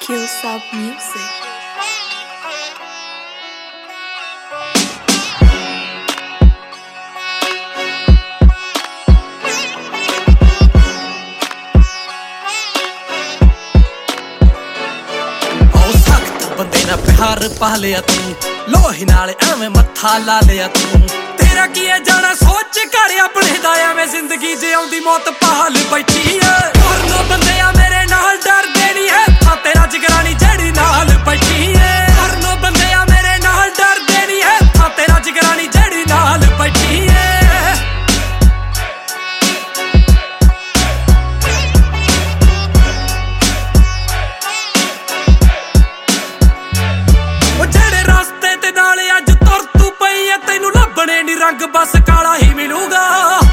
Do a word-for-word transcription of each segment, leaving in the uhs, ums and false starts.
Hillsop Music. ਬੰਦੇ ਨਾਲ ਪਿਆਰ ਪਾ ਲਿਆ ਤੂੰ, ਲੋਹੀ ਨਾਲ ਐਵੇਂ ਮੱਥਾ ਲਾ ਲਿਆ ਤੂੰ। ਤੇਰਾ ਕੀ ਹੈ ਜਾਣਾ ਸੋਚ ਕਰ ਆਪਣੇ ਦਾ, ਐਵੇਂ ਜ਼ਿੰਦਗੀ ਜਿਉਂਦੀ ਮੌਤ ਪਾਲ ਬੈਠੀ ਏ। ਮਰਨੋਂ ਬੰਦਿਆ ਮੇਰੇ ਨਾਲ ਡਰਦੇ ਨਹੀਂ ਹੈ, ਆ ਤੇਰਾ ਜਿਗਰਾਨੀ ਜਿਹੜੀ ਨਾਲ ਬੈਠੀ ਏ। ਮਰਨੋਂ ਬੰਦਿਆ ਮੇਰੇ ਨਾਲ ਡਰਦੇ ਨਹੀਂ ਹੈ, ਆ ਤੇਰਾ ਜਿਗਰਾਨੀ ਜਿਹੜੀ ਨਾਲ ਬੈਠੀ ਏ। ਰੰਗ ਬਸ ਕਾਲਾ ਹੀ ਮਿਲੂਗਾ,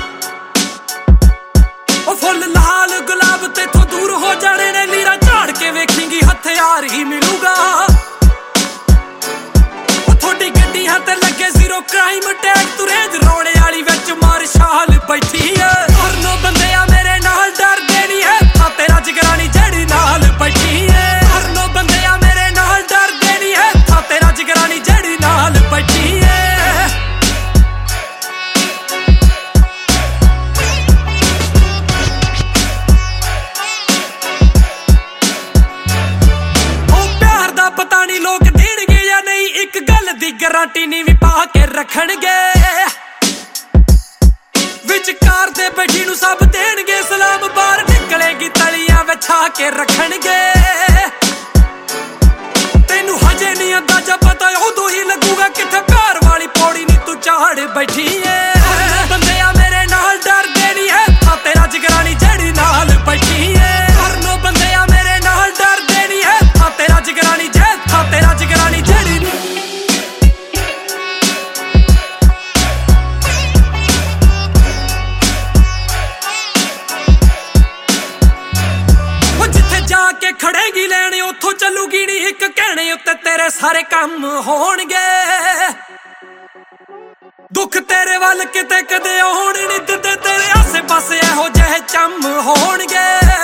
ਉਹ ਫੁੱਲ ਲਾਲ ਗੁਲਾਬ ਤੇਥੋਂ ਦੂਰ ਹੋ ਜਾਣੇ ਨੇ। ਲੀਰਾ ਝਾੜ ਕੇ ਵੇਖੇਂਗੀ ਹਥਿਆਰ ਹੀ ਮਿਲੂਗਾ, ਉਹ ਥੋੜੀ ਗੱਡੀਆਂ ਤੇ ਲੱਗੇ ਜ਼ੀਰੋ ਕ੍ਰਾਈਮ ਟੈਗ। ਤੂੰ ਰੇਂਜ ਰੋੜੇ ਵਾਲੀ ਵਿੱਚ ਮਾਰਸ਼ਾਲ ਬੈਠੀ ਏ। ਮਰਨੋਂ ਬੰਦਿਆ ਮੇਰੇ ਨਾਲ ਡਰਦੇ ਨਹੀਂ ਹੈ, ਆ ਤੇਰਾ ਜਿਗਰਾਨੀ ਜਿਹੜੀ ਨਾਲ ਬੈਠੀ ਏ। ਮਰਨੋਂ ਬੰਦਿਆ ਮੇਰੇ ਨਾਲ ਡਰਦੇ ਨਹੀਂ ਹੈ, ਆ ਤੇਰਾ ਜਿਗਰਾਨੀ ਜਿਹੜੀ ਨਾਲ ਬੈਠੀ ਏ। ਪਤਾ ਨਹੀਂ ਲੋਕ ਦੇਣਗੇ ਜਾਂ ਨਹੀਂ, ਇੱਕ ਗੱਲ ਦੀ ਗਾਰੰਟੀ ਨਹੀਂ ਵੀ ਪਾ ਕੇ ਰੱਖਣਗੇ। ਵਿਚਕਾਰ ਦੇ ਬੈਠੀ ਨੂੰ ਸਭ ਦੇਣਗੇ ਸਲਾਮ, ਬਾਹਰ ਨਿਕਲੇਗੀ ਤਲੀਆਂ ਵਿਛਾ ਕੇ ਰੱਖਣਗੇ। ਤੈਨੂੰ ਹਜੇ ਨਹੀਂ ਅੰਦਾਜ਼ਾ ਪਤਾ, ਉਦੋਂ ਹੀ ਲੱਗੂਗਾ ਕਿੱਥੇ ਪਿਆਰ ਵਾਲੀ ਪੌੜੀ ਨਹੀਂ ਤੂੰ ਝਾੜ ਬੈਠੀ ਏ। ਬੰਦਿਆ ਮੇਰੇ ਨਾਲ ਡਰਦੇ ਨਹੀਂ ਹੈ, ਆ ਤੇਰਾ ਜਿਗਰਾਨੀ ਜਿਹੜੀ ਨਾਲ ਬੈਠੀ ਏ। ਮਰਨੋਂ ਬੰਦਿਆ ਮੇਰੇ ਨਾਲ ਡਰਦੇ ਨਹੀਂ ਹੈ, ਆ ਤੇਰਾ ਜਿਗਰਾਨੀ ਤੇਰਾ ਜਿਗਰਾਨੀ ਜਿਹੜੀ। ਉਹ ਜਿੱਥੇ ਜਾ ਕੇ ਖੜੇਗੀ ਲੈਣ, ਉੱਥੋਂ ਚੱਲੂਗੀ ਨੀ ਇੱਕ ਕਹਿਣੇ ਉੱਤੇ ਤੇਰੇ ਸਾਰੇ ਕੰਮ ਹੋਣਗੇ। ਦੁੱਖ ਤੇਰੇ ਵੱਲ ਕਿਤੇ ਕਦੇ ਆਉਣ ਨੀ ਦਿੰਦੇ, ਤੇਰੇ ਆਸੇ ਪਾਸੇ ਇਹੋ ਜਿਹੇ ਚੰਮ ਹੋਣਗੇ।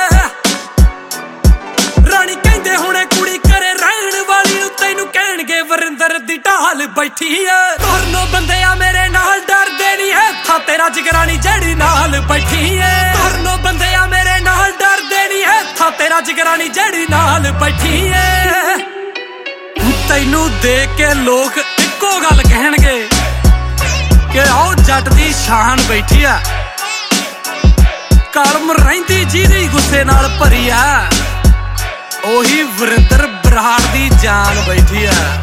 ਰਾਣੀ ਕਹਿੰਦੇ ਹੁਣੇ ਕੁੜੀ ਕਰੇ ਰਹਿਣ ਵਾਲੀ ਨੂੰ, ਤੈਨੂੰ ਕਹਿਣਗੇ ਵਰਿੰਦਰ ਦੀ ਢਾਲ ਬੈਠੀ ਏ। ਮਰਨੋਂ ਬੰਦਿਆ ਮੇਰੇ ਨਾਲ ਡਰਦੇ ਨਹੀਂ ਹੈ, ਆ ਤੇਰਾ ਜਿਗਰਾਨੀ ਜਿਹੜੀ ਨਾਲ ਬੈਠੀ ਏ। ਮਰਨੋਂ ਬੰਦਿਆ ਮੇਰੇ ਨਾਲ ਡਰਦੇ ਨਹੀਂ ਹੈ, ਆ ਤੇਰਾ ਜਿਗਰਾਨੀ ਜਿਹੜੀ ਨਾਲ ਬੈਠੀ ਏ। ਤੈਨੂੰ ਦੇਖ ਕੇ ਲੋਕ ਇੱਕੋ ਗੱਲ ਕਹਿਣਗੇ ਕਿ ਆਓ ਜੱਟ ਦੀ ਸ਼ਾਨ ਬੈਠੀ ਆ, ਕਲਮ ਰਹਿੰਦੀ ਜਿਹਦੀ ਗੁੱਸੇ ਨਾਲ ਭਰੀ ਆ, ਉਹੀ ਵਰਿੰਦਰ ਬਰਾੜ ਦੀ ਜਾਨ ਬੈਠੀ ਆ।